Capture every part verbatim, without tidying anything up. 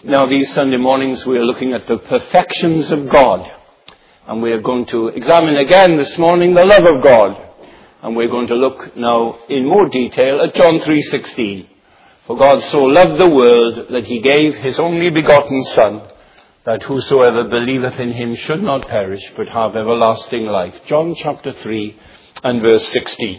Now, these Sunday mornings we are looking at the perfections of God. And we are going to examine again this morning the love of God. And we're going to look now in more detail at John three sixteen. For God so loved the world that he gave his only begotten Son, that whosoever believeth in him should not perish, but have everlasting life. John chapter three and verse sixteen.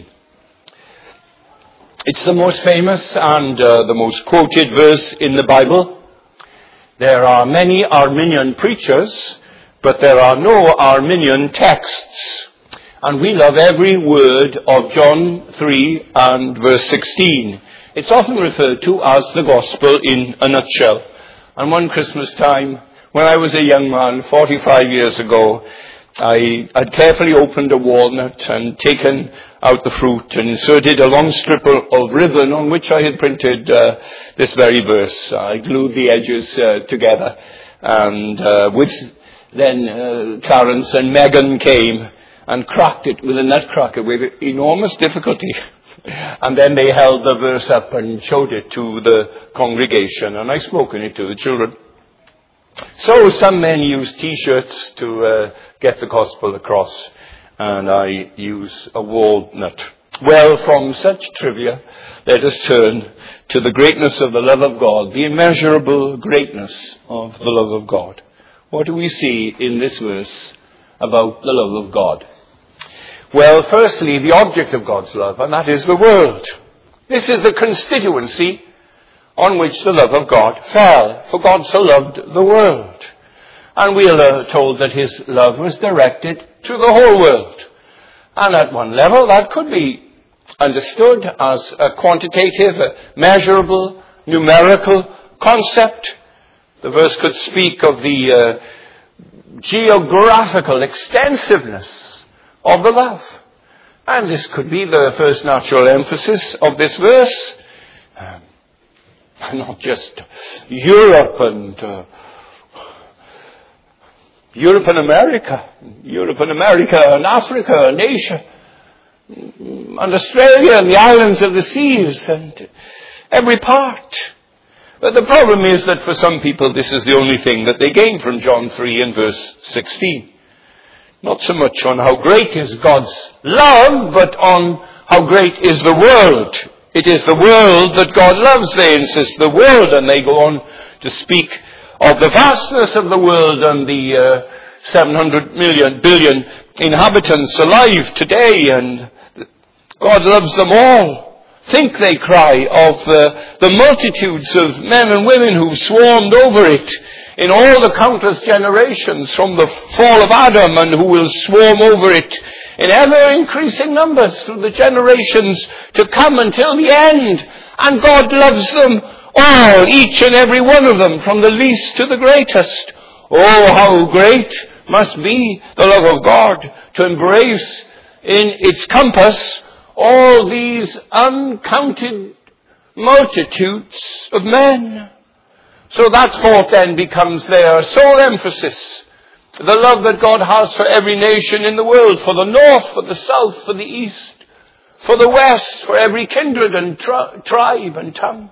It's the most famous and uh, the most quoted verse in the Bible. There are many Arminian preachers, but there are no Arminian texts. And we love every word of John three and verse sixteen. It's often referred to as the gospel in a nutshell. And one Christmas time, when I was a young man, forty-five years ago, I had carefully opened a walnut and taken out the fruit and inserted a long strip of ribbon on which I had printed uh, this very verse. I glued the edges uh, together, and uh, with then uh, Clarence and Megan came and cracked it with a nutcracker with enormous difficulty. And then they held the verse up and showed it to the congregation, and I spoke in it to the children. So some men use T-shirts to uh, get the gospel across, and I use a walnut. Well, from such trivia, let us turn to the greatness of the love of God, the immeasurable greatness of the love of God. What do we see in this verse about the love of God? Well, firstly, the object of God's love, and that is the world. This is the constituency on which the love of God fell. For God so loved the world. And we are told that his love was directed to the whole world. And at one level, that could be understood as a quantitative, a measurable, numerical concept. The verse could speak of the uh, geographical extensiveness of the love. And this could be the first natural emphasis of this verse. Um, Not just Europe and uh, Europe and America, Europe and America and Africa and Asia and Australia and the islands of the seas and every part. But the problem is that for some people this is the only thing that they gain from John three and verse sixteen. Not so much on how great is God's love, but on how great is the world. It is the world that God loves, they insist, the world, and they go on to speak of the vastness of the world and the uh, seven hundred million, billion inhabitants alive today, and God loves them all. Think, they cry, of uh, the multitudes of men and women who've swarmed over it in all the countless generations from the fall of Adam, and who will swarm over it in ever-increasing numbers through the generations to come until the end. And God loves them all, each and every one of them, from the least to the greatest. Oh, how great must be the love of God to embrace in its compass all these uncounted multitudes of men. So that thought then becomes their sole emphasis. The love that God has for every nation in the world, for the north, for the south, for the east, for the west, for every kindred and tri- tribe and tongue.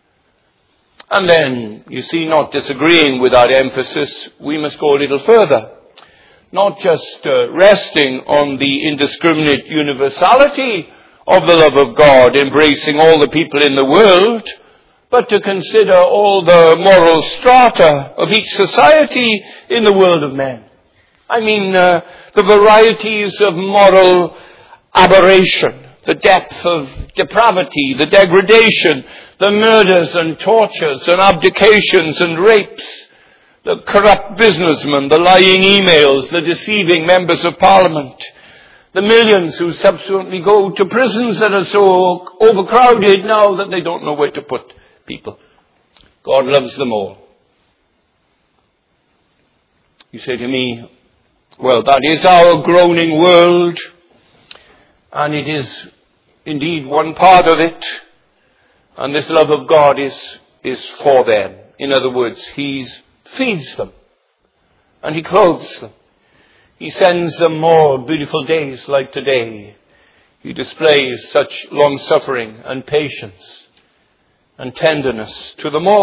And then, you see, not disagreeing with that emphasis, we must go a little further. Not just uh, resting on the indiscriminate universality of the love of God, embracing all the people in the world, but to consider all the moral strata of each society in the world of men. I mean, uh, the varieties of moral aberration, the depth of depravity, the degradation, the murders and tortures and abdications and rapes, the corrupt businessmen, the lying emails, the deceiving members of parliament, the millions who subsequently go to prisons that are so overcrowded now that they don't know where to put people. God loves them all. You say to me, well, that is our groaning world, and it is indeed one part of it, and this love of God is, is for them. In other words, he feeds them, and he clothes them. He sends them more beautiful days like today. He displays such long-suffering and patience and tenderness to them all.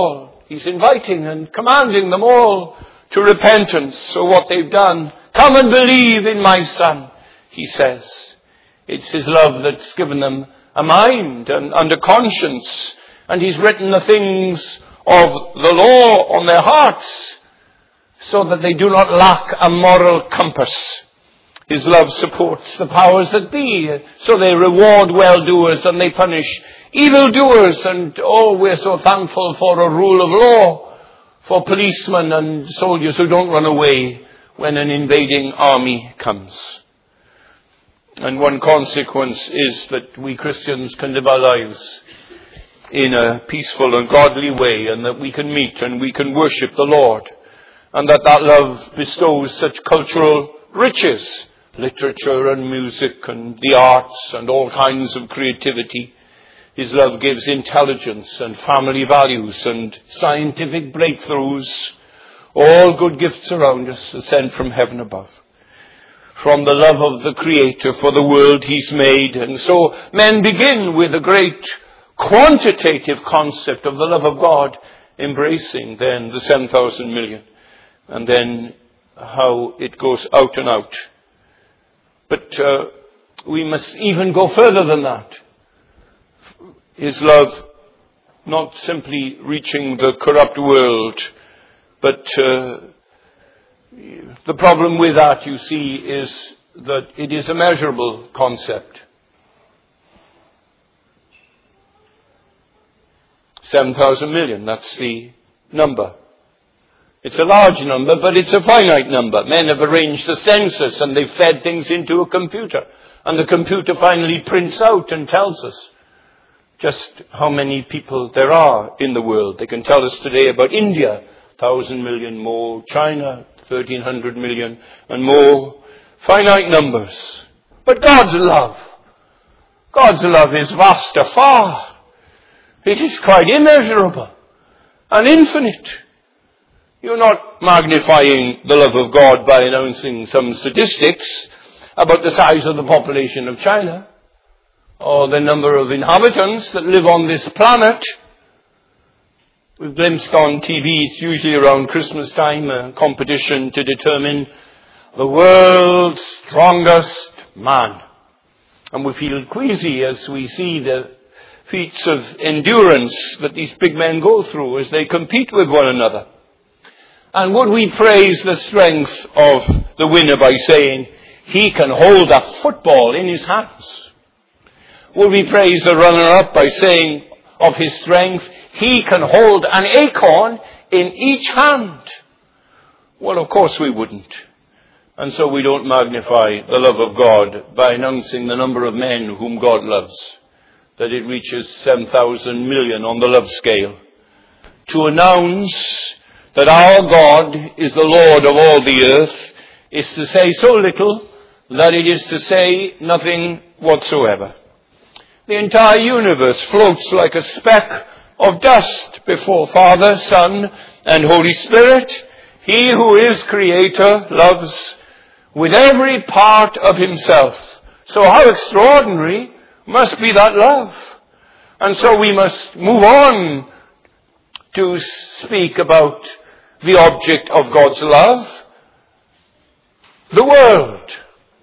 He's inviting and commanding them all to repentance for what they've done. Come and believe in my Son, he says. It's his love that's given them a mind and, and a conscience. And he's written the things of the law on their hearts so that they do not lack a moral compass. His love supports the powers that be, so they reward well-doers and they punish evildoers. And oh, we're so thankful for a rule of law, for policemen and soldiers who don't run away when an invading army comes. And one consequence is that we Christians can live our lives in a peaceful and godly way, and that we can meet and we can worship the Lord, and that that love bestows such cultural riches, literature and music and the arts and all kinds of creativity. His love gives intelligence and family values and scientific breakthroughs, all good gifts around us sent from heaven above, from the love of the Creator for the world he's made. And so men begin with a great quantitative concept of the love of God, embracing then the seven thousand million, and then how it goes out and out. But uh, we must even go further than that. His love not simply reaching the corrupt world, but uh, the problem with that, you see, is that it is a measurable concept. seven thousand million, that's the number. It's a large number, but it's a finite number. Men have arranged the census and they've fed things into a computer. And the computer finally prints out and tells us just how many people there are in the world. They can tell us today about India, one thousand million more, China, thirteen hundred million, and more. Finite numbers. But God's love, God's love is vaster far. It is quite immeasurable and infinite. You're not magnifying the love of God by announcing some statistics about the size of the population of China or the number of inhabitants that live on this planet. We've glimpsed on T V, it's usually around Christmas time, a competition to determine the world's strongest man. And we feel queasy as we see the feats of endurance that these big men go through as they compete with one another. And would we praise the strength of the winner by saying, he can hold a football in his hands? Would we praise the runner-up by saying of his strength, he can hold an acorn in each hand? Well, of course we wouldn't. And so we don't magnify the love of God by announcing the number of men whom God loves, that it reaches seven thousand million on the love scale. To announce that our God is the Lord of all the earth is to say so little that it is to say nothing whatsoever. The entire universe floats like a speck of dust before Father, Son, and Holy Spirit. He who is Creator loves with every part of himself. So how extraordinary must be that love. And so we must move on to speak about the object of God's love, the world.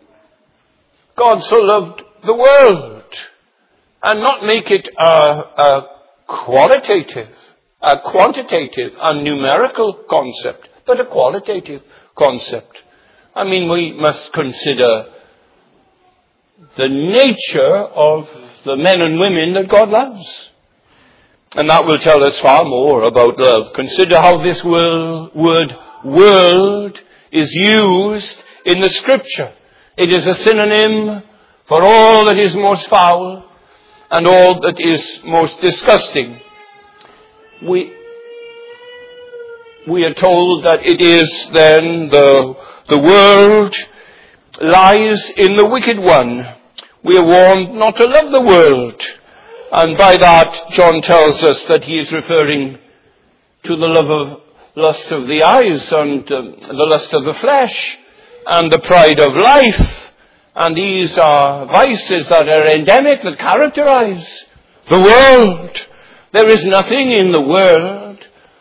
God so loved the world, and not make it a, a qualitative, a quantitative, a numerical concept, but a qualitative concept. I mean, we must consider the nature of the men and women that God loves. And that will tell us far more about love. Consider how this word, word world is used in the Scripture. It is a synonym for all that is most foul and all that is most disgusting. We, we are told that it is then the, the world lies in the wicked one. We are warned not to love the world. And by that, John tells us that he is referring to the love of lust of the eyes and um, the lust of the flesh and the pride of life. And these are vices that are endemic, that characterize the world. There is nothing in the world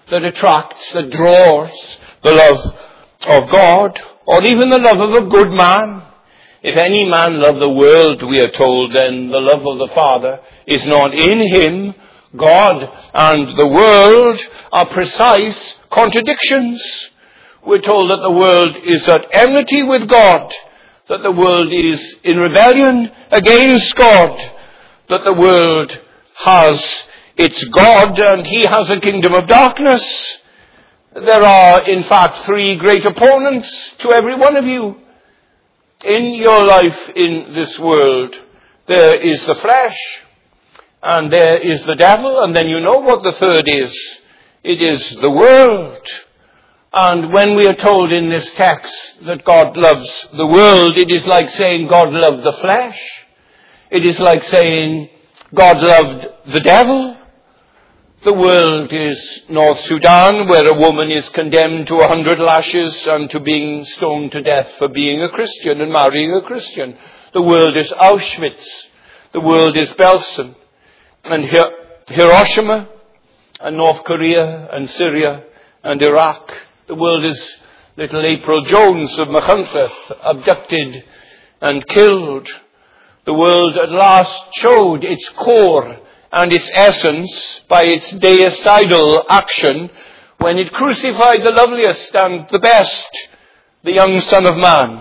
that attracts, that draws the love of God, or even the love of a good man. If any man love the world, we are told, then the love of the Father is not in him. God and the world are precise contradictions. We're told that the world is at enmity with God, that the world is in rebellion against God, that the world has its God and he has a kingdom of darkness. There are, in fact, three great opponents to every one of you in your life in this world. There is the flesh, and there is the devil, and then you know what the third is. It is the world. And when we are told in this text that God loves the world, it is like saying God loved the flesh. It is like saying God loved the devil. The world is North Sudan, where a woman is condemned to a hundred lashes and to being stoned to death for being a Christian and marrying a Christian. The world is Auschwitz. The world is Belsen and Hiroshima and North Korea and Syria and Iraq. The world is little April Jones of Machynlleth, abducted and killed. The world at last showed its core and its essence by its deicidal action when it crucified the loveliest and the best, the young Son of Man.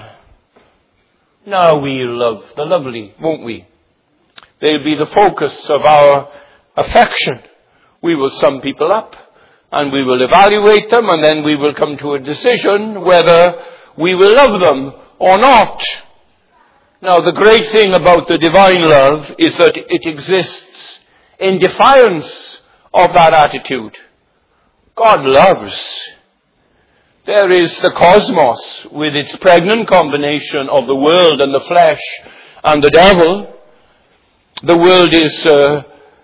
Now we'll love the lovely, won't we? They'll be the focus of our affection. We will sum people up, and we will evaluate them, and then we will come to a decision whether we will love them or not. Now, the great thing about the divine love is that it exists in defiance of that attitude. God loves. There is the cosmos with its pregnant combination of the world and the flesh and the devil. The world is uh,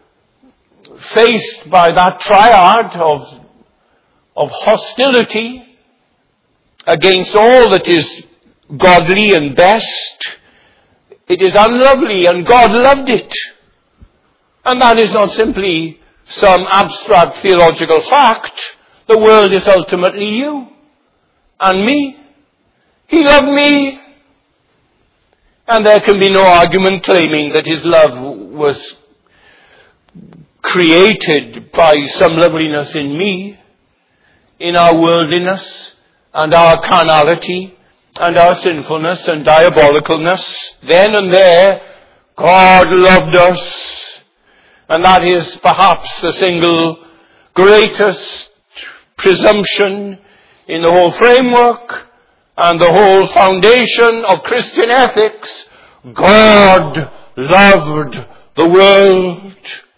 faced by that triad of, of hostility against all that is godly and best. It is unlovely, and God loved it. And that is not simply some abstract theological fact. The world is ultimately you and me. He loved me. And there can be no argument claiming that his love was created by some loveliness in me, in our worldliness and our carnality and our sinfulness and diabolicalness. Then and there, God loved us. And that is perhaps the single greatest presumption in the whole framework and the whole foundation of Christian ethics. God loved the world.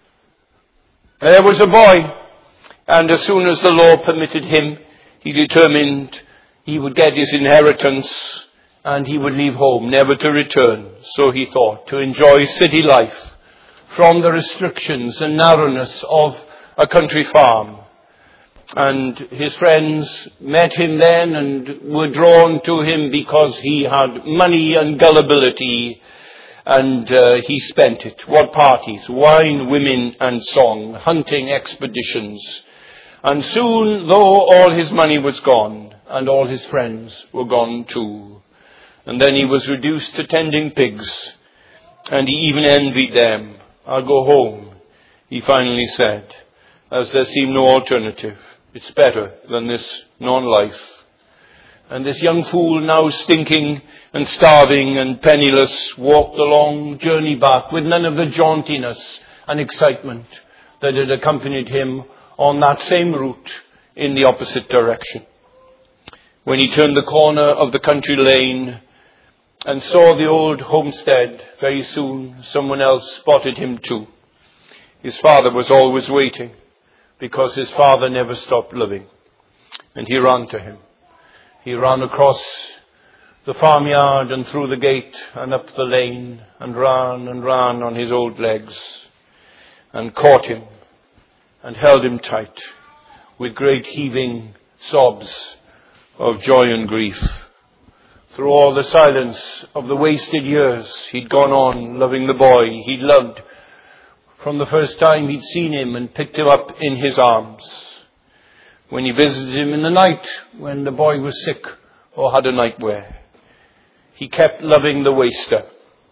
There was a boy, and as soon as the law permitted him, he determined he would get his inheritance and he would leave home, never to return, so he thought, to enjoy city life from the restrictions and narrowness of a country farm. And his friends met him then and were drawn to him because he had money and gullibility, and uh, he spent it. What parties, wine, women and song, hunting expeditions. And soon, though all his money was gone, and all his friends were gone too, and then he was reduced to tending pigs, and he even envied them. I'll go home, he finally said, as there seemed no alternative. It's better than this non-life. And this young fool, now stinking and starving and penniless, walked the long journey back with none of the jauntiness and excitement that had accompanied him on that same route in the opposite direction. When he turned the corner of the country lane and saw the old homestead, very soon someone else spotted him too. His father was always waiting, because his father never stopped living. And he ran to him. He ran across the farmyard and through the gate and up the lane and ran and ran on his old legs and caught him and held him tight with great heaving sobs of joy and grief. Through all the silence of the wasted years, he'd gone on loving the boy he'd loved from the first time he'd seen him and picked him up in his arms. when he visited him in the night when the boy was sick or had a nightmare. He kept loving the waster.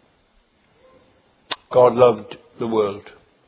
God loved the world.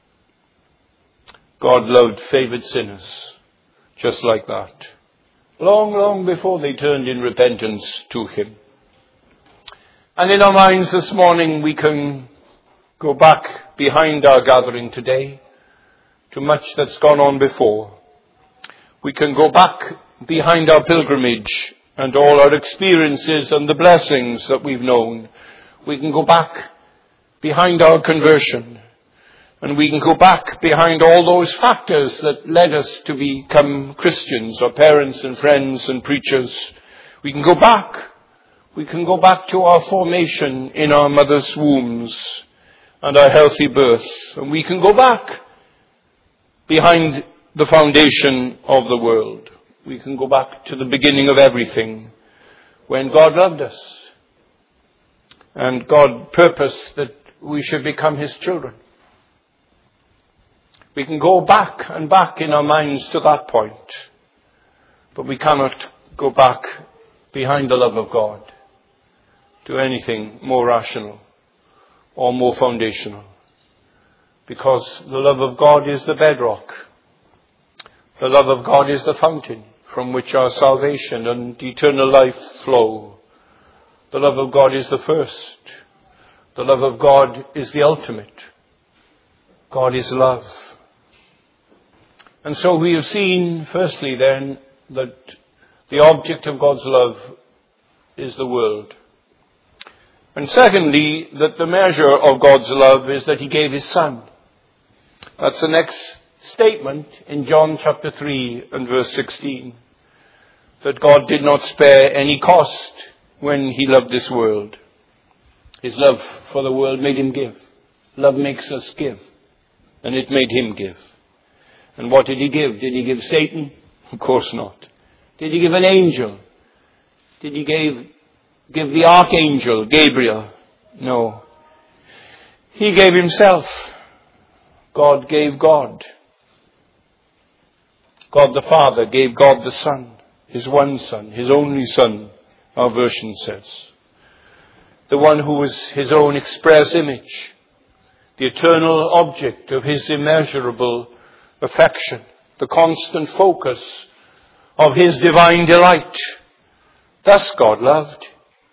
God loved favored sinners just like that, long, long before they turned in repentance to him. And in our minds this morning we can go back behind our gathering today to much that's gone on before. We can go back behind our pilgrimage and all our experiences and the blessings that we've known. We can go back behind our conversion. And we can go back behind all those factors that led us to become Christians, our parents and friends and preachers. We can go back. We can go back to our formation in our mother's wombs and our healthy birth. And we can go back behind the foundation of the world. We can go back to the beginning of everything, when God loved us and God purposed that we should become his children. We can go back and back in our minds to that point, but we cannot go back behind the love of God to anything more rational or more foundational, because the love of God is the bedrock. The love of God is the fountain from which our salvation and eternal life flow. The love of God is the first. The love of God is the ultimate. God is love. And so we have seen, firstly then, that the object of God's love is the world. And secondly, that the measure of God's love is that he gave his Son. That's the next statement in John chapter three and verse sixteen. That God did not spare any cost when he loved this world. His love for the world made him give. Love makes us give. And it made him give. And what did he give? Did he give Satan? Of course not. Did he give an angel? Did he give, give the archangel, Gabriel? No. He gave himself. God gave God. God the Father gave God the Son, his one Son, his only Son, our version says. The one who was his own express image, the eternal object of his immeasurable affection, the constant focus of his divine delight. Thus God loved.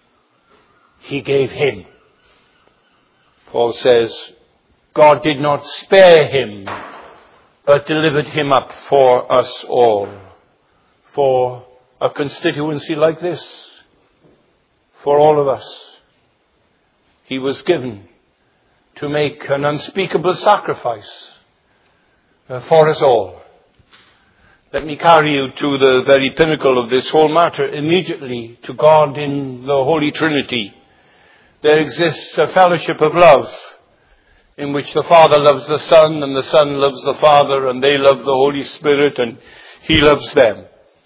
He gave him. Paul says, God did not spare him, but delivered him up for us all. For a constituency like this, for all of us, he was given to make an unspeakable sacrifice for us all. Let me carry you to the very pinnacle of this whole matter immediately, to God in the Holy Trinity. There exists a fellowship of love in which the Father loves the Son and the Son loves the Father and they love the Holy Spirit and he loves them.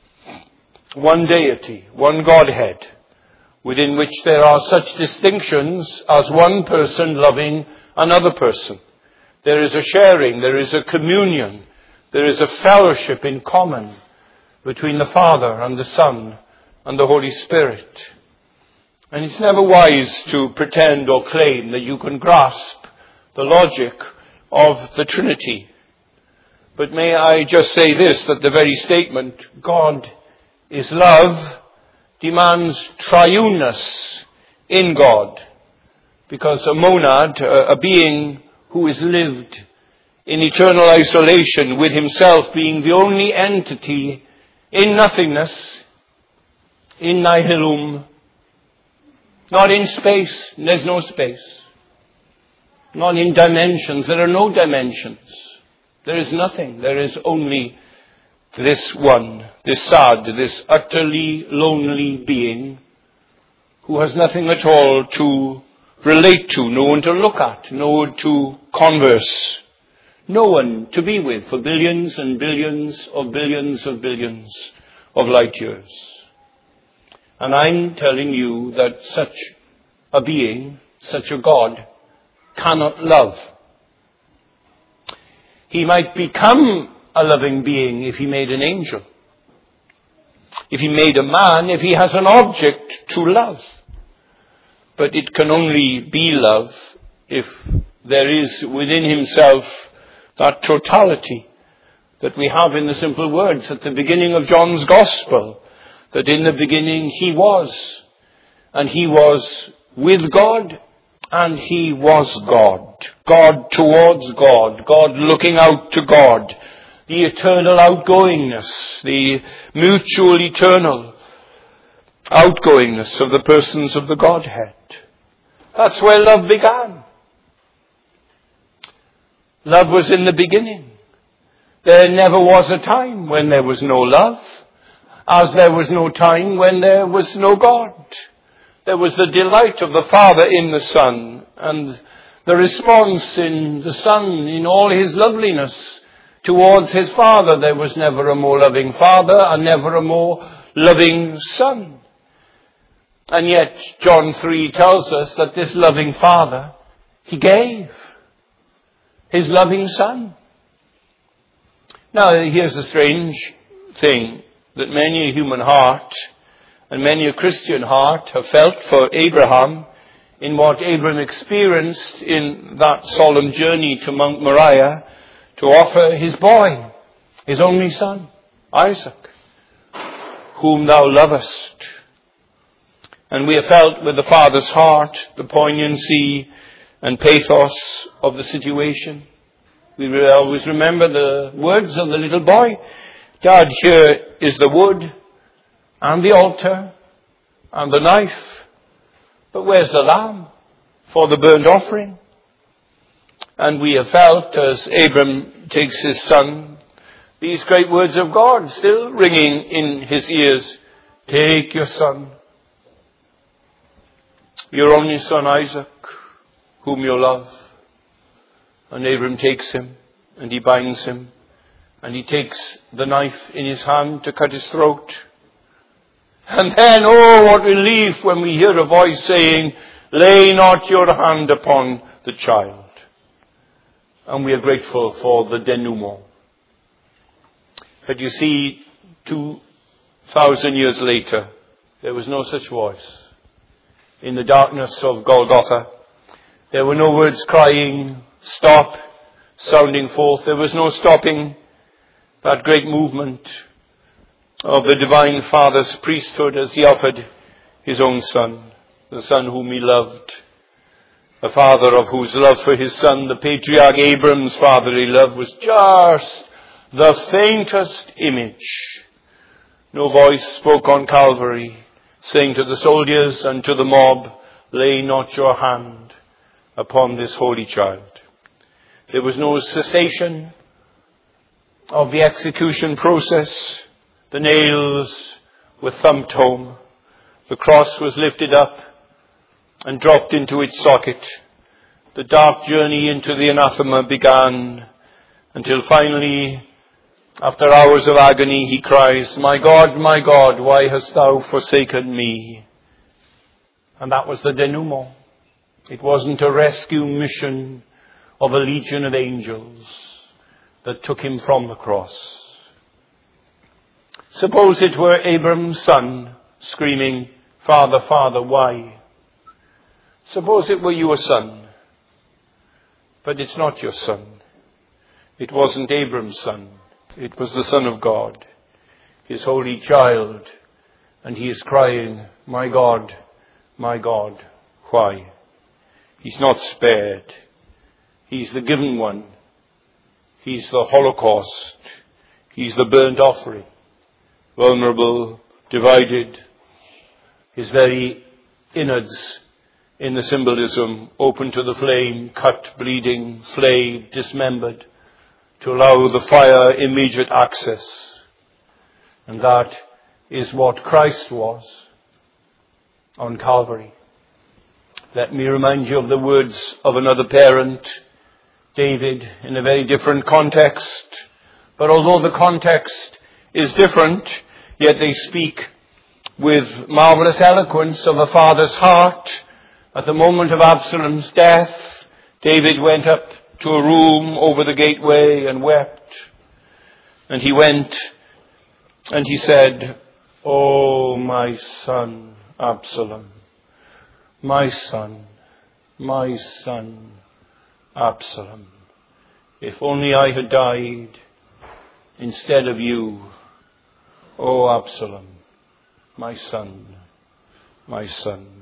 One deity, one Godhead, within which there are such distinctions as one person loving another person. There is a sharing, there is a communion, there is a fellowship in common between the Father and the Son and the Holy Spirit. And it's never wise to pretend or claim that you can grasp the logic of the Trinity. But may I just say this, that the very statement, God is love, demands triuneness in God. Because a monad, a being who is lived in eternal isolation with himself, being the only entity in nothingness, in nihilum, not in space, there's no space. Not in dimensions, there are no dimensions. There is nothing, there is only this one, this sad, this utterly lonely being who has nothing at all to relate to, no one to look at, no one to converse, no one to be with for billions and billions of billions of billions of light years. And I'm telling you that such a being, such a God, cannot love. He might become a loving being if he made an angel. if he made a man, if he has an object to love. But it can only be love if there is within himself that totality that we have in the simple words at the beginning of John's Gospel, that in the beginning he was, and he was with God, and he was God. God towards God, God looking out to God, the eternal outgoingness, the mutual eternal outgoingness of the persons of the Godhead. That's where love began. Love was in the beginning. There never was a time when there was no love, as there was no time when there was no God. There was the delight of the Father in the Son, and the response in the Son in all his loveliness towards his Father. There was never a more loving Father and never a more loving Son. And yet John three tells us that this loving Father, he gave his loving Son. Now here's a strange thing that many a human heart and many a Christian heart have felt for Abraham in what Abraham experienced in that solemn journey to Mount Moriah to offer his boy, his only son, Isaac, whom thou lovest. And we have felt with the Father's heart the poignancy and pathos of the situation. We will always remember the words of the little boy. Dad, here is the wood and the altar and the knife. But where's the lamb for the burnt offering? And we have felt as Abram takes his son, these great words of God still ringing in his ears. Take your son, your only son Isaac, whom you love. And Abram takes him, and he binds him, and he takes the knife in his hand to cut his throat. And then, oh, what relief when we hear a voice saying, lay not your hand upon the child. And we are grateful for the denouement. But you see, two thousand years later, there was no such voice. In the darkness of Golgotha, there were no words crying, stop, sounding forth. There was no stopping that great movement of the divine Father's priesthood as he offered his own son, the son whom he loved, the father of whose love for his son, the patriarch Abram's fatherly love, was just the faintest image. No voice spoke on Calvary, saying to the soldiers and to the mob, lay not your hand upon this holy child. There was no cessation of the execution process. The nails were thumped home. The cross was lifted up and dropped into its socket. The dark journey into the anathema began until finally, after hours of agony, he cries, my God, my God, why hast thou forsaken me? And that was the denouement. It wasn't a rescue mission of a legion of angels that took him from the cross. Suppose it were Abram's son screaming, Father, Father, why? Suppose it were your son. But it's not your son. It wasn't Abram's son. It was the Son of God, his holy child. And he is crying, my God, my God, why? He's not spared. He's the given one. He's the Holocaust. He's the burnt offering. Vulnerable, divided, his very innards in the symbolism open to the flame, cut, bleeding, flayed, dismembered, to allow the fire immediate access. And that is what Christ was on Calvary. Let me remind you of the words of another parent, David, in a very different context. But although the context is different, yet they speak with marvelous eloquence of a father's heart. At the moment of Absalom's death, David went up to a room over the gateway and wept. And he went and he said, Oh, my son, Absalom. My son, my son, Absalom. If only I had died instead of you. Oh, Absalom, my son, my son.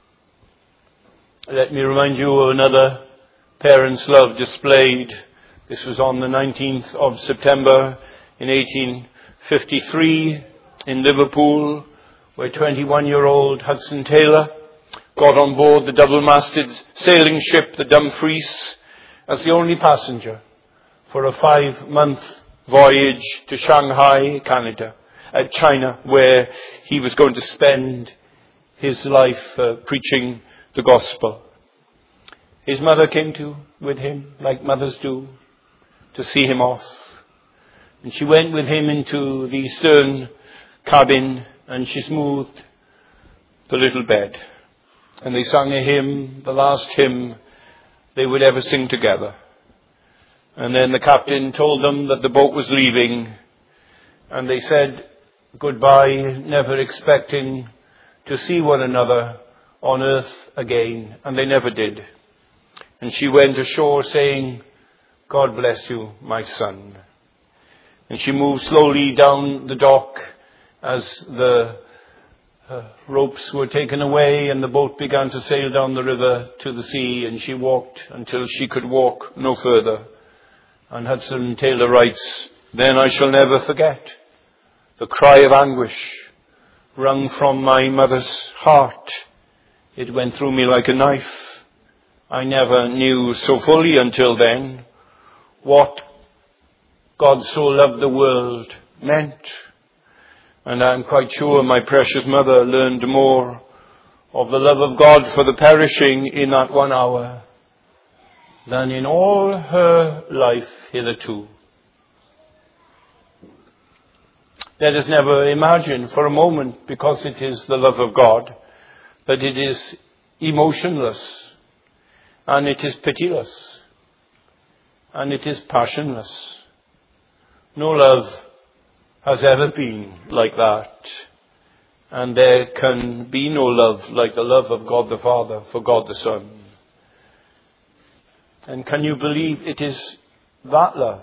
Let me remind you of another parent's love displayed. This was on the nineteenth of September in eighteen fifty-three in Liverpool, where twenty-one-year-old Hudson Taylor got on board the double-masted sailing ship, the Dumfries, as the only passenger for a five-month voyage to Shanghai, Canada, uh, China, where he was going to spend his life uh, preaching the gospel. His mother came to with him, like mothers do, to see him off. And she went with him into the stern cabin and she smoothed the little bed. And they sang a hymn, the last hymn they would ever sing together. And then the captain told them that the boat was leaving. And they said goodbye, never expecting to see one another on earth again. And they never did. And she went ashore saying, God bless you, my son. And she moved slowly down the dock as the uh, ropes were taken away and the boat began to sail down the river to the sea, and she walked until she could walk no further. And Hudson Taylor writes, then I shall never forget the cry of anguish wrung from my mother's heart. It went through me like a knife. I never knew so fully until then what God so loved the world meant. And I'm quite sure my precious mother learned more of the love of God for the perishing in that one hour than in all her life hitherto. Let us never imagine for a moment, because it is the love of God, that it is emotionless, and it is pitiless, and it is passionless. No love has ever been like that. And there can be no love like the love of God the Father for God the Son. And can you believe it is that love,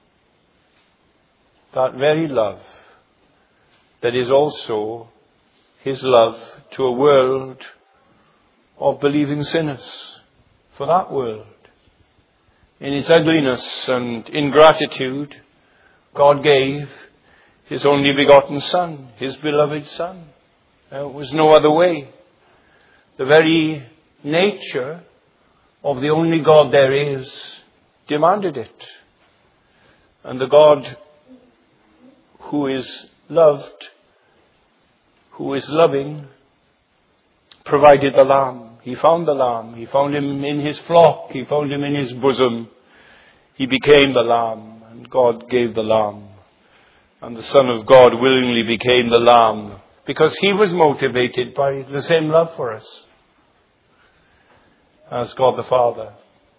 that very love, that is also his love to a world of believing sinners, for that world. In its ugliness and ingratitude, God gave his only begotten Son, his beloved Son. There was no other way. The very nature of the only God there is demanded it. And the God who is loved, who is loving, provided the Lamb. He found the Lamb. He found him in his flock. He found him in his bosom. He became the Lamb, and God gave the Lamb. And the Son of God willingly became the Lamb because he was motivated by the same love for us as God the Father.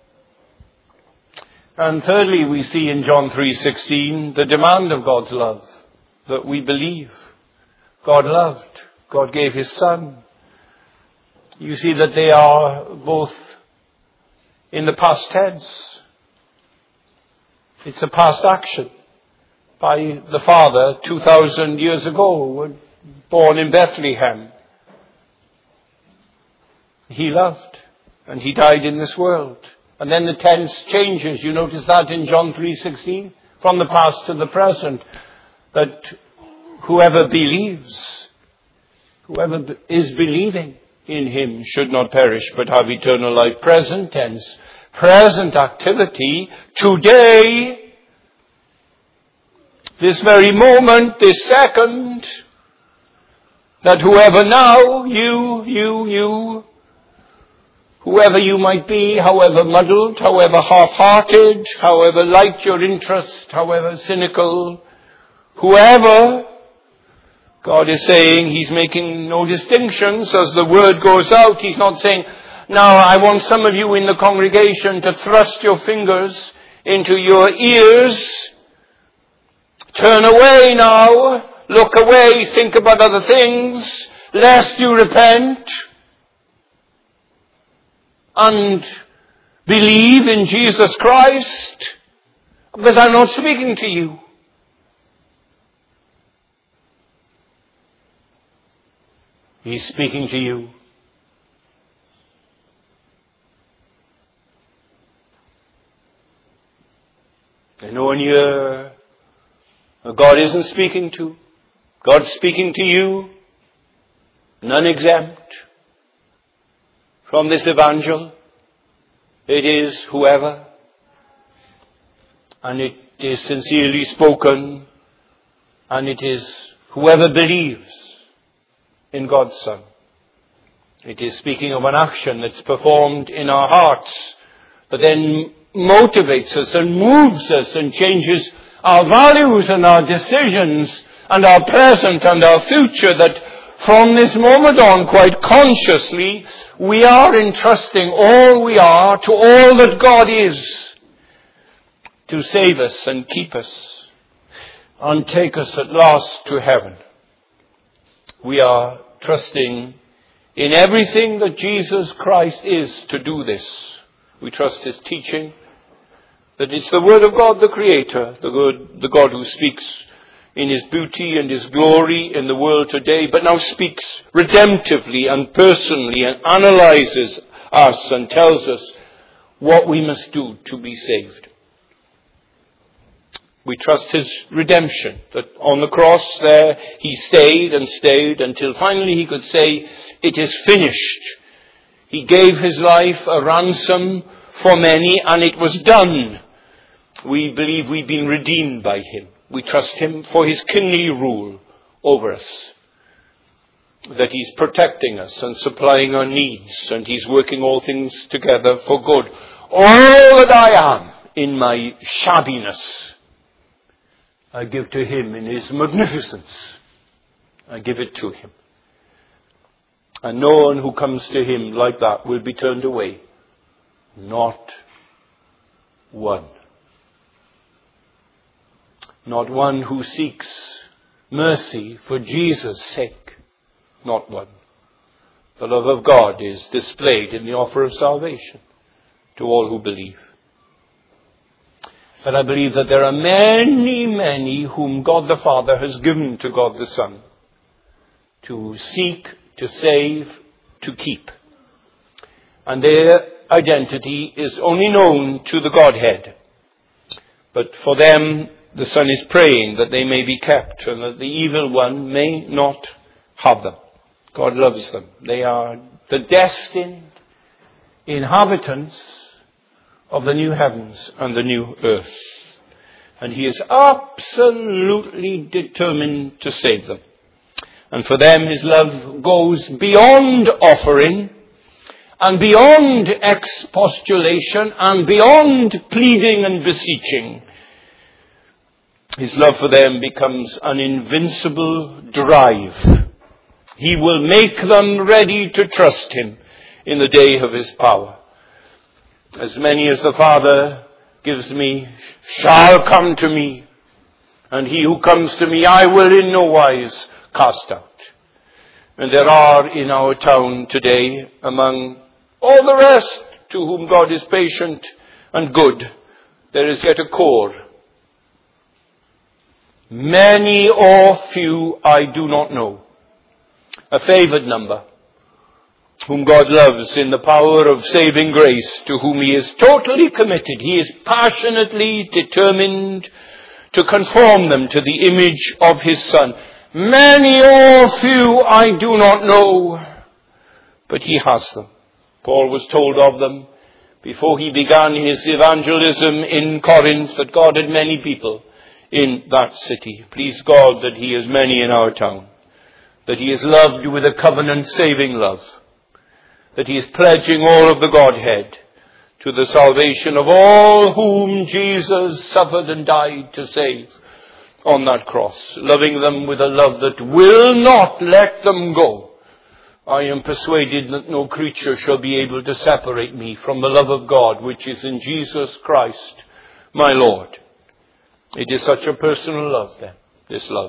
And thirdly, we see in John three sixteen the demand of God's love, that we believe. God loved. God gave his Son. You see that they are both in the past tense. It's a past action. By the Father two thousand years ago, born in Bethlehem. He loved, and he died in this world. And then the tense changes. You notice that in John three sixteen, from the past to the present, that whoever believes, whoever is believing in him should not perish but have eternal life. Present tense, present activity, today. This very moment, this second, that whoever now, you, you, you, whoever you might be, however muddled, however half-hearted, however light your interest, however cynical, whoever, God is saying, he's making no distinctions as the word goes out. He's not saying, now I want some of you in the congregation to thrust your fingers into your ears. Turn away now. look away, think about other things, lest you repent and believe in Jesus Christ, because I'm not speaking to you. He's speaking to you. Anyone here God isn't speaking to? God's speaking to you, none exempt from this evangel. It is whoever, and it is sincerely spoken, and it is whoever believes in God's Son. It is speaking of an action that's performed in our hearts, that then motivates us and moves us and changes our values and our decisions and our present and our future, that from this moment on, quite consciously, we are entrusting all we are to all that God is to save us and keep us and take us at last to heaven. We are trusting in everything that Jesus Christ is to do this. We trust His teaching, that it's the Word of God, the Creator, the God, the God who speaks in His beauty and His glory in the world today, but now speaks redemptively and personally and analyzes us and tells us what we must do to be saved. We trust His redemption, that on the cross there He stayed and stayed until finally He could say, it is finished. He gave His life a ransom for many, and it was done. We believe we've been redeemed by Him. We trust Him for His kingly rule over us, that He's protecting us and supplying our needs, and He's working all things together for good. All that I am in my shabbiness, I give to Him in His magnificence. I give it to Him. And no one who comes to Him like that will be turned away. Not one. Not one who seeks mercy for Jesus' sake. Not one. The love of God is displayed in the offer of salvation to all who believe. But I believe that there are many, many whom God the Father has given to God the Son to seek, to save, to keep. And their identity is only known to the Godhead. But for them, the Son is praying that they may be kept and that the evil one may not have them. God loves them. They are the destined inhabitants of the new heavens and the new earth. And He is absolutely determined to save them. And for them His love goes beyond offering and beyond expostulation and beyond pleading and beseeching. His love for them becomes an invincible drive. He will make them ready to trust Him in the day of His power. As many as the Father gives me shall come to me, and he who comes to me I will in no wise cast out. And there are in our town today, among all the rest to whom God is patient and good, there is yet a core. Many or few I do not know. A favored number, whom God loves in the power of saving grace, to whom He is totally committed. He is passionately determined to conform them to the image of His Son. Many or few I do not know, but He has them. Paul was told of them before he began his evangelism in Corinth that God had many people in that city. Please God that He has many in our town, that He is loved with a covenant saving love, that He is pledging all of the Godhead to the salvation of all whom Jesus suffered and died to save on that cross, loving them with a love that will not let them go. I am persuaded that no creature shall be able to separate me from the love of God which is in Jesus Christ, my Lord. It is such a personal love then, this love,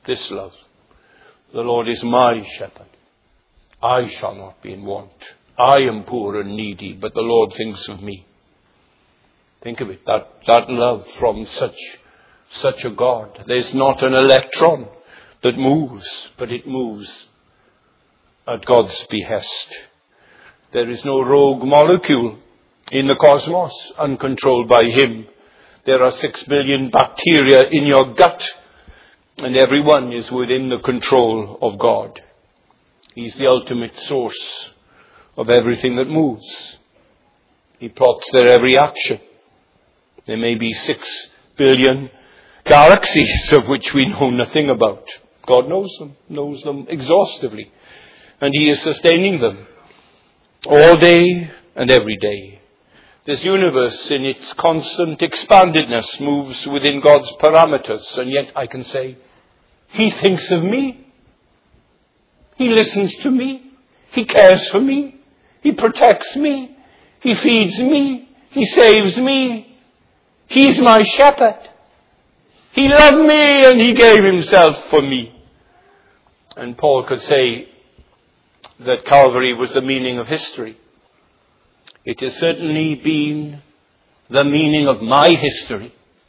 This love. The Lord is my shepherd. I shall not be in want. I am poor and needy, but the Lord thinks of me. Think of it, that, that love from such, such a God. There's not an electron that moves, but it moves at God's behest. There is no rogue molecule in the cosmos uncontrolled by Him. There are six billion bacteria in your gut, and every one is within the control of God. He's the ultimate source of everything that moves. He plots their every action. There may be six billion galaxies of which we know nothing about. God knows them, knows them exhaustively. And He is sustaining them all day and every day. This universe in its constant expandedness moves within God's parameters. And yet I can say, He thinks of me. He listens to me. He cares for me. He protects me. He feeds me. He saves me. He's my shepherd. He loved me and He gave Himself for me. And Paul could say that Calvary was the meaning of history. It has certainly been the meaning of my history.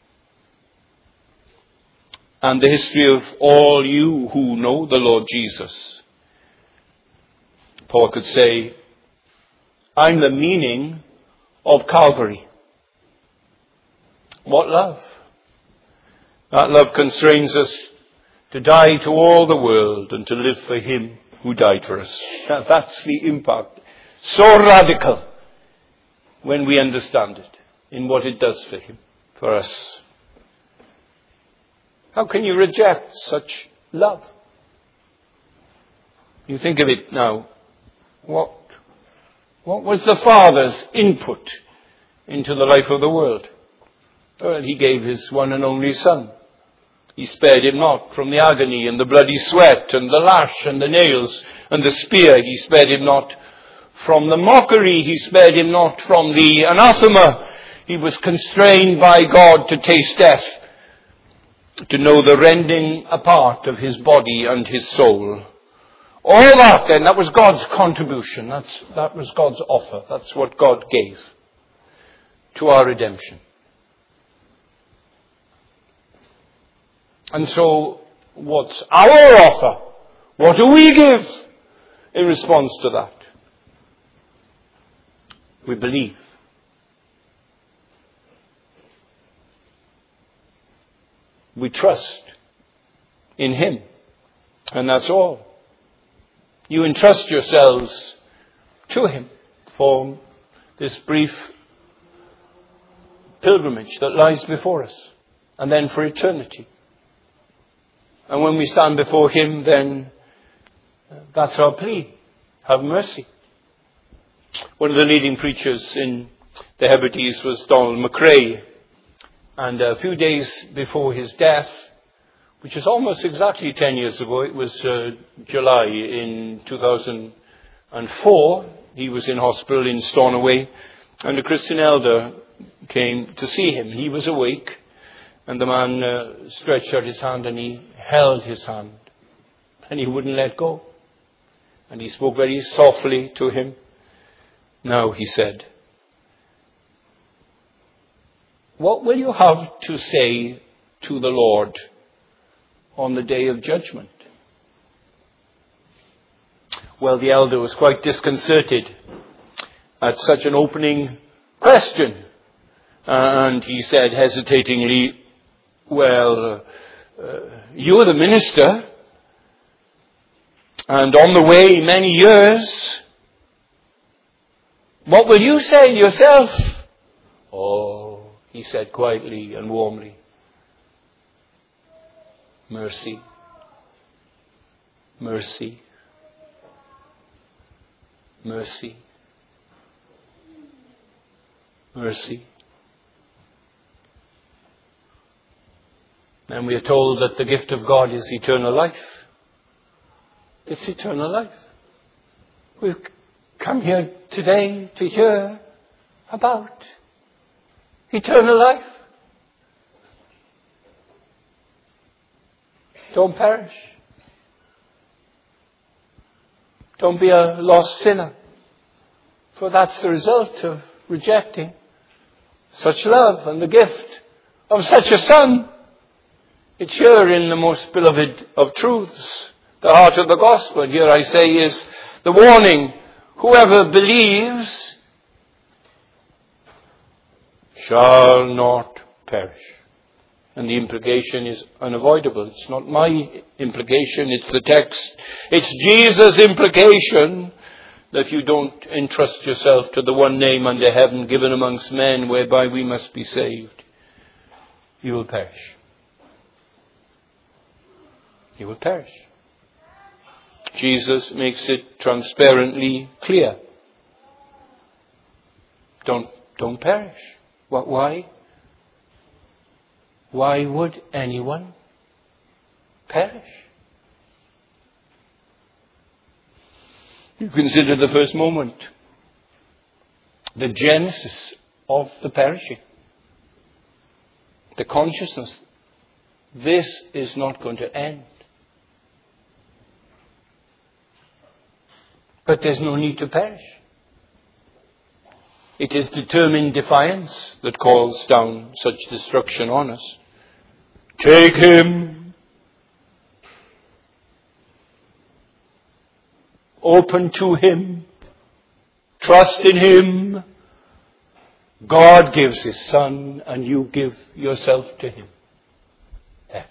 And the history of all you who know the Lord Jesus. Paul could say, I'm the meaning of Calvary. What love? That love constrains us to die to all the world and to live for Him who died for us. Now, that's the impact. So radical when we understand it in what it does for Him, for us. How can you reject such love? You think of it now. What, what was the Father's input into the life of the world? Well, He gave His one and only Son. He spared Him not from the agony and the bloody sweat and the lash and the nails and the spear. He spared Him not from the mockery. He spared Him not from the anathema. He was constrained by God to taste death, to know the rending apart of His body and His soul. All that then, that was God's contribution. That's, that was God's offer. That's what God gave to our redemption. And so, what's our offer? What do we give in response to that? We believe. We trust in Him. And that's all. You entrust yourselves to Him for this brief pilgrimage that lies before us. And then for eternity. And when we stand before Him, then that's our plea. Have mercy. One of the leading preachers in the Hebrides was Donald McRae. And a few days before his death, which is almost exactly ten years ago, it was uh, July in two thousand four, he was in hospital in Stornoway, and a Christian elder came to see him. He was awake, and the man uh, stretched out his hand and he held his hand, and he wouldn't let go. And he spoke very softly to him. Now, he said, what will you have to say to the Lord on the day of judgment? Well, the elder was quite disconcerted at such an opening question. And he said hesitatingly, well, uh, you're the minister, and on the way many years, what will you say yourself? Oh, he said quietly and warmly, mercy, mercy, mercy, mercy. And we are told that the gift of God is eternal life. It's eternal life. We've come here today to hear about eternal life. Don't perish. Don't be a lost sinner. For that's the result of rejecting such love and the gift of such a Son. It's here in the most beloved of truths, the heart of the gospel. And here I say is the warning: whoever believes shall not perish. And the implication is unavoidable. It's not my implication, it's the text. It's Jesus' implication that you don't entrust yourself to the one name under heaven given amongst men whereby we must be saved. You will perish. You will perish. Jesus makes it transparently clear. Don't, don't perish. What, why? Why would anyone perish? You consider the first moment, the genesis of the perishing, the consciousness. This is not going to end. But there's no need to perish. It is determined defiance that calls down such destruction on us. Take him. Open to him. Trust in him. God gives his Son and you give yourself to him. There.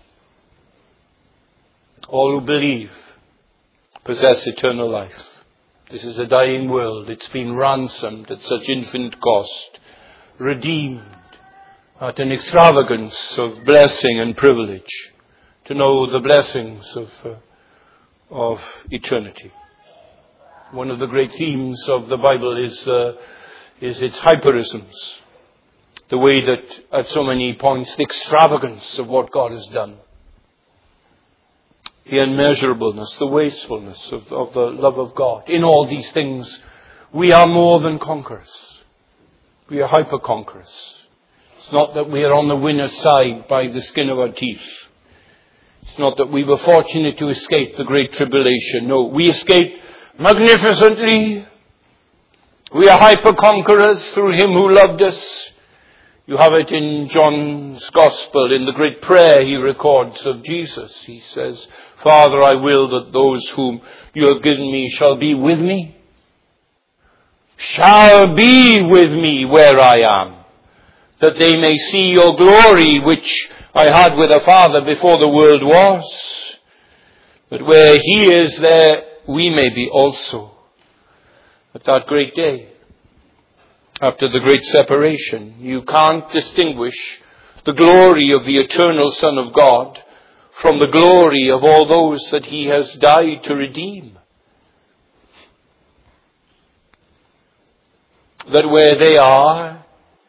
All who believe possess eternal life. This is a dying world. It's been ransomed at such infinite cost, redeemed at an extravagance of blessing and privilege, to know the blessings of, uh, of eternity. One of the great themes of the Bible is, uh, is its hyperisms. The way that at so many points the extravagance of what God has done. The unmeasurableness, the wastefulness of, of the love of God. In all these things, we are more than conquerors. We are hyper-conquerors. It's not that we are on the winner's side by the skin of our teeth. It's not that we were fortunate to escape the great tribulation. No, we escaped magnificently. We are hyper-conquerors through him who loved us. You have it in John's Gospel, in the great prayer he records of Jesus. He says, Father, I will that those whom you have given me shall be with me. Shall be with me where I am. That they may see your glory which I had with the Father before the world was. That where he is, there we may be also. At that great day. After the great separation, you can't distinguish the glory of the eternal Son of God from the glory of all those that he has died to redeem. That where they are,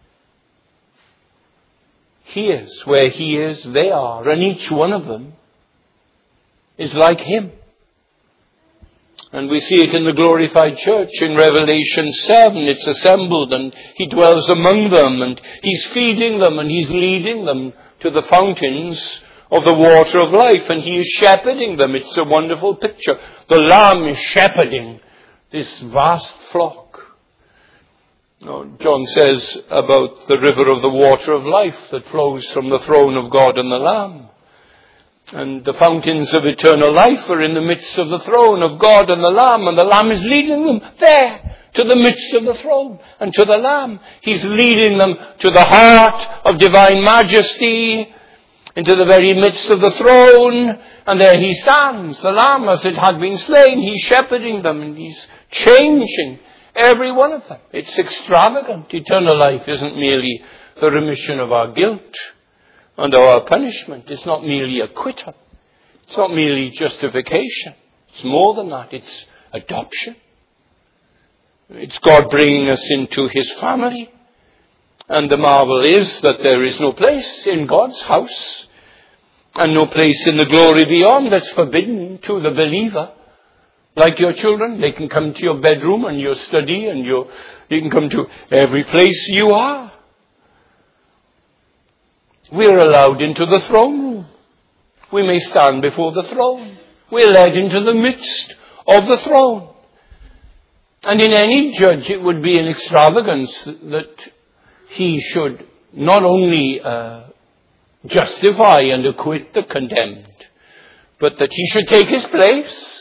he is. Where he is, they are. And each one of them is like him. And we see it in the glorified church in Revelation seven. It's assembled and he dwells among them and he's feeding them and he's leading them to the fountains of the water of life. And he is shepherding them. It's a wonderful picture. The Lamb is shepherding this vast flock. Now, John says about the river of the water of life that flows from the throne of God and the Lamb. And the fountains of eternal life are in the midst of the throne of God and the Lamb. And the Lamb is leading them there to the midst of the throne and to the Lamb. He's leading them to the heart of divine majesty, into the very midst of the throne. And there he stands, the Lamb as it had been slain. He's shepherding them and he's changing every one of them. It's extravagant. Eternal life isn't merely the remission of our guilt and our punishment. It's not merely acquittal. It's not merely justification. It's more than that. It's adoption. It's God bringing us into his family. And the marvel is that there is no place in God's house and no place in the glory beyond that's forbidden to the believer. Like your children, they can come to your bedroom and your study and your, you can come to every place you are. We are allowed into the throne room. we may stand before the throne. We're led into the midst of the throne. And in any judge, it would be an extravagance that he should not only uh, justify and acquit the condemned, but that he should take his place.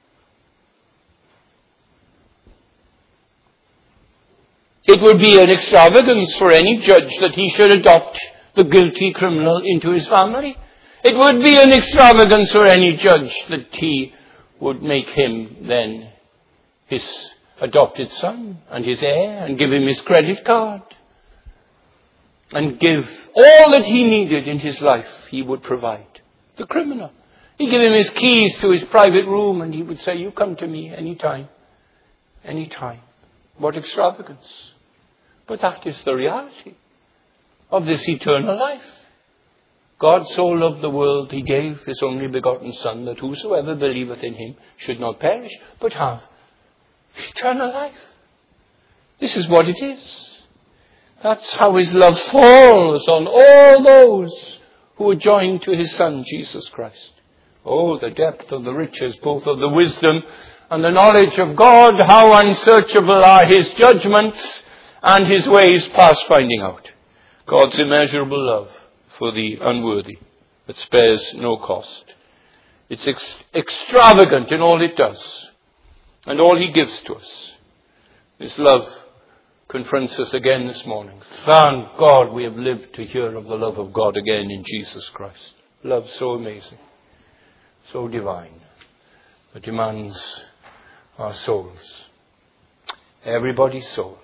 It would be an extravagance for any judge that he should adopt the guilty criminal into his family. It would be an extravagance for any judge that he would make him then his adopted son and his heir, and give him his credit card, and give all that he needed in his life he would provide. The criminal. He'd give him his keys to his private room, and he would say, you come to me anytime. Anytime. What extravagance. But that is the reality of this eternal life. God so loved the world, he gave his only begotten Son, that whosoever believeth in him should not perish, but have eternal life. This is what it is. That's how his love falls on all those who are joined to his Son, Jesus Christ. Oh, the depth of the riches, both of the wisdom and the knowledge of God. How unsearchable are his judgments and his ways past finding out. God's immeasurable love for the unworthy that spares no cost. It's ex- extravagant in all it does and all he gives to us. His love confronts us again this morning. Thank God we have lived to hear of the love of God again in Jesus Christ. Love so amazing, so divine, that demands our souls. Everybody's soul.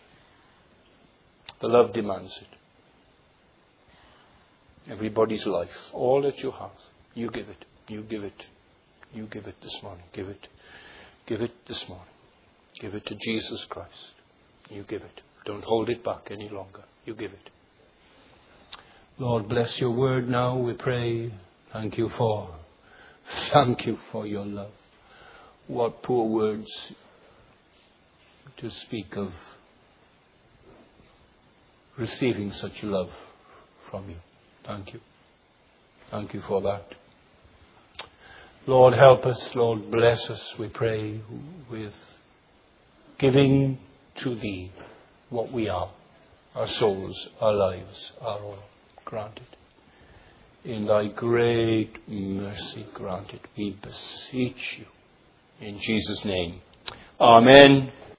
The love demands it. Everybody's life, all that you have, you give it, you give it, you give it this morning. Give it, give it this morning. Give it to Jesus Christ. You give it. Don't hold it back any longer. You give it. Lord, bless your word now, we pray. Thank you for, thank you for your love. What poor words to speak of receiving such love from you. Thank you. Thank you for that. Lord, help us. Lord, bless us, we pray, with giving to thee what we are. Our souls, our lives, our all. Grant it. In thy great mercy, grant it. We beseech you. In Jesus' name. Amen.